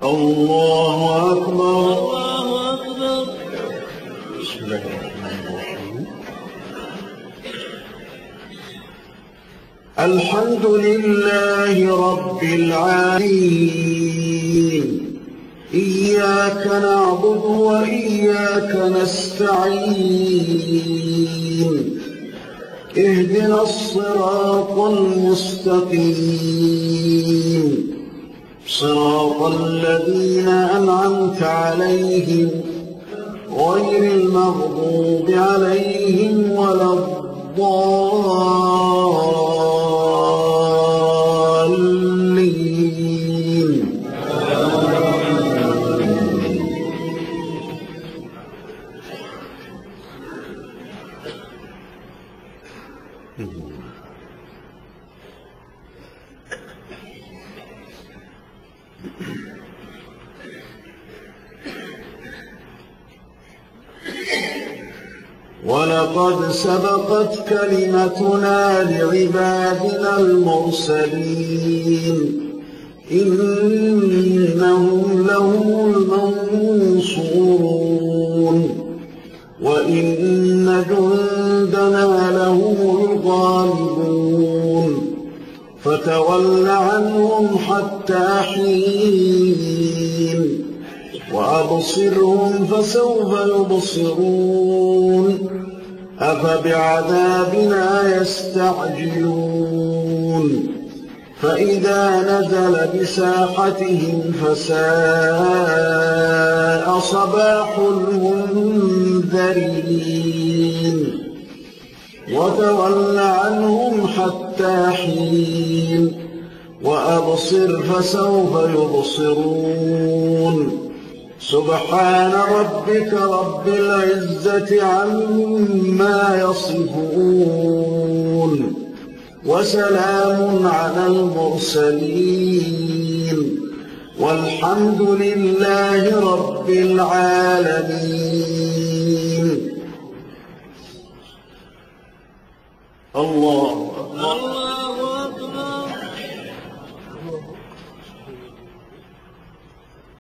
الله أكبر. الله أكبر. بسم الله الرحمن الرحيم. الحمد لله رب العالمين، إياك نعبد وإياك نستعين، اهدنا الصراط المستقيم، صراط الذين أنعمت عليهم غير المغضوب عليهم ولا الضالين. ولقد سبقت كلمتنا لعبادنا المرسلين، إنهم لهم المنصورون، وإن جندنا لهم الغالبون، فتول عنهم حتى حين، وأبصرهم فسوف يبصرون، أفبعذابنا يستعجلون، فإذا نزل بساحتهم فساء صباح المنذرين، وتول عنهم حتى حين، وأبصر فسوف يبصرون، سبحان ربك رب العزة عما يصفون، وسلام على المرسلين، والحمد لله رب العالمين. الله الله أكبر.